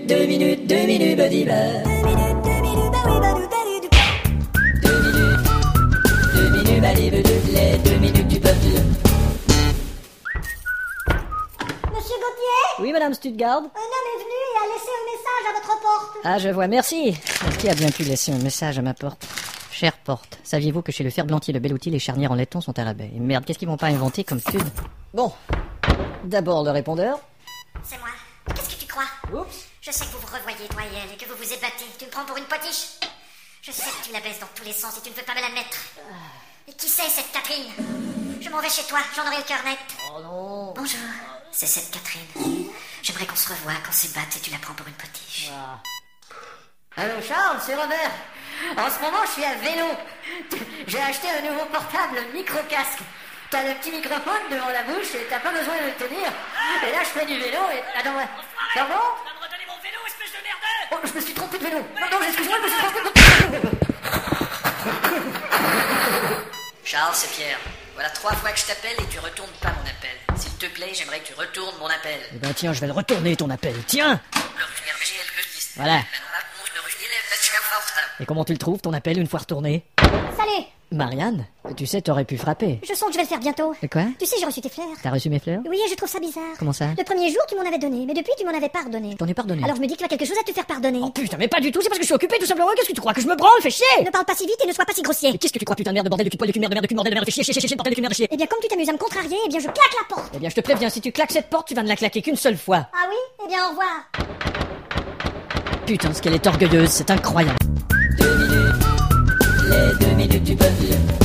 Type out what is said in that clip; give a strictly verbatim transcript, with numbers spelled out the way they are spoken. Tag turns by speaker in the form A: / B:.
A: minutes, deux minutes, deux minutes, badiba. Deux minutes, deux minutes, bah oui, bah oui, bah deux minutes, deux minutes, badiba, les deux minutes du peuple.
B: Monsieur Gauthier ?
C: Oui, madame Stuttgart.
B: Un homme est venu et a laissé un message à votre porte.
C: Ah, je vois, merci. Qui a bien pu laisser un message à ma porte ? Chère porte, saviez-vous que chez le ferblantier Le Bel-Outil, les charnières en laiton sont à rabais ? Et merde, qu'est-ce qu'ils vont pas inventer comme pub ? Bon, d'abord le répondeur.
B: C'est moi. Qu'est-ce que tu crois ?
C: Oups.
B: Je sais que vous vous revoyez, toi et elle, et que vous vous ébattez. Tu me prends pour une potiche ? Je sais que tu la baisses dans tous les sens et tu ne veux pas me la mettre. Et qui c'est, cette Catherine ? Je m'en vais chez toi, j'en aurai le cœur net.
C: Oh non.
B: Bonjour, c'est cette Catherine. J'aimerais qu'on se revoie, qu'on s'ébatte et tu la prends pour une potiche.
C: Ah.
D: Allô Charles, c'est Robert. En ce moment, je suis à vélo. J'ai acheté un nouveau portable, micro-casque. T'as le petit microphone devant la bouche et t'as pas besoin de le tenir. Et là, je fais du vélo et... Attends, ouais. Pardon ?
E: Tu vas me redonner mon vélo, espèce de merdeux.
D: Oh, je me suis trompé de vélo. Non, non, excuse-moi, je me suis trompé de vélo.
F: Charles, c'est Pierre. Voilà trois fois que je t'appelle et tu retournes pas mon appel. S'il te plaît, j'aimerais que tu retournes mon appel.
C: Eh ben tiens, je vais le retourner ton appel. Tiens. Voilà. Et comment tu le trouves, ton appel, une fois retourné ?
B: Salut !
C: Marianne, tu sais, t'aurais pu frapper.
B: Je sens que je vais le faire bientôt.
C: Et quoi ?
B: Tu sais, j'ai reçu tes fleurs.
C: T'as reçu mes fleurs ?
B: Oui, et je trouve ça bizarre.
C: Comment ça ?
B: Le premier jour, tu m'en avais donné, mais depuis, tu m'en avais pardonné.
C: Je t'en ai pardonné.
B: Alors je me dis que tu as quelque chose à te faire pardonner.
C: Oh putain, mais pas du tout, c'est parce que je suis occupé tout simplement. Qu'est-ce que tu crois ? Que je me branle ? Fais chier !
B: Ne parle pas si vite et ne sois pas si grossier.
C: Mais qu'est-ce que tu crois, putain de merde, de bordel de cul de poil de cul, merde de merde de cul, bordel de merde, fais chier, chier, chier, chier, bordel de cul, merde de chier.
B: Eh bien, comme tu t'amuses à me contrarier, eh bien, je claque la porte.
C: Eh bien, je te préviens, si tu claques cette porte, tu vas ne la claquer qu'une seule fois.
B: Ah oui ? Eh bien, au revoir.
C: Putain, ce qu'elle est orgueilleuse, c'est incroyable.
A: Deux minutes, les deux minutes du peuple.